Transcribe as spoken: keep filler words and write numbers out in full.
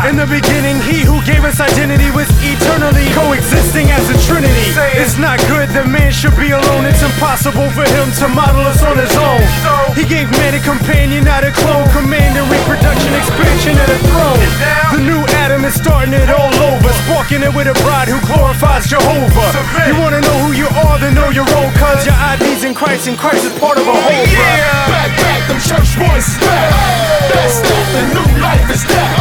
In the beginning, he who gave us identity was eternally coexisting as a trinity. It's not good that man should be alone. It's impossible for him to model us on his own. He gave man a companion, not a clone. Command and reproduction, expansion of the throne. The new Adam is starting it all over, sparking it with a bride who glorifies Jehovah. You wanna know who you are, then know your own, cause your I D's in Christ, and Christ is part of a whole. Back, back, them church boys is back. That's that, the new life is that.